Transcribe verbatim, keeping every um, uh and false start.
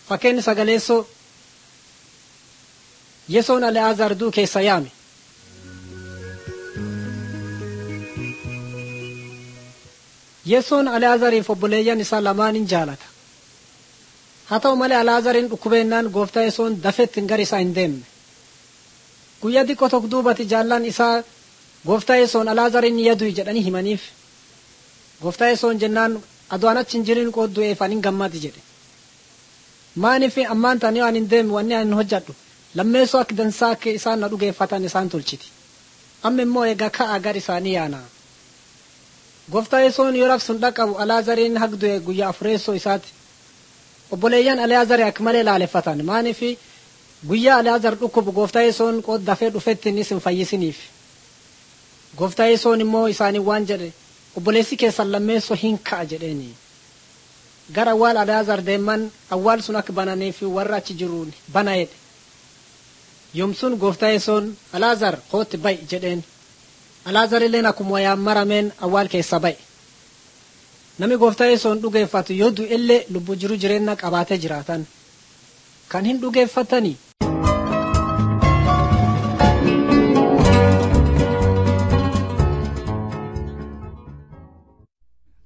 Fakkeenya sagaleessoo Yesoon Ali'aazaar du'u keessa yaame. Yesoon Ali'aazaariif obboleeyyan isaa lamaan in jaalata. Haa ta'u malee Ali'aazaariin dhukkubeennaan gooftaa Yesoon dafetti gara isaa hin deemne. Guyyaa xiqqoo tokko duubatti jaallan isaa gooftaa Yesoon Ali'aazaariin ni yaadu jedhanii himaniif. Gooftaa Yesoon jennaan aduun achi hin jirin qooddu eefan hin gammadi jedhe. Maaniif ammaan tanii waan hin deemne wanni ani hojjedhu lammeessoo akka dansaa akka isaan na dhugeeffatan isaan tolchiti. Amma immoo egaa ka'aa gara isaanii yaana. Gooftaa Yesoon yoo raabsuun dhaqabu Ali'aazaariin hagdu'e guyyaa afureessoo isaati. Obboleeyyan Ali'aazaar akka malee laaleffatan maaniif guyyaa Ali'aazaar dhukkubu gooftaa Yesoon qood dafee dhufetti inni isin fayyisiniif. Gooftaa Yesoon immoo isaanii waan jedhe obboleessi keessan lammeessoo hin ka'a jedheeni. Gara awwaal Ali'aazaar deeman awwaal sun akka bananiif warra achi jiruun bana jedhe. Yoomsun gooftaa Yesoon Ali'aazaar kootti ba'i jedheen. Ali'aazaar illeen akkuma wayaan marameen awwaal keessa ba'e. Nami gooftaa Yesoon dhugeeffatu yoo du'e illee lubbuu jiru jireenya qabaatee jiraatan. Kan hin dhugeeffatanii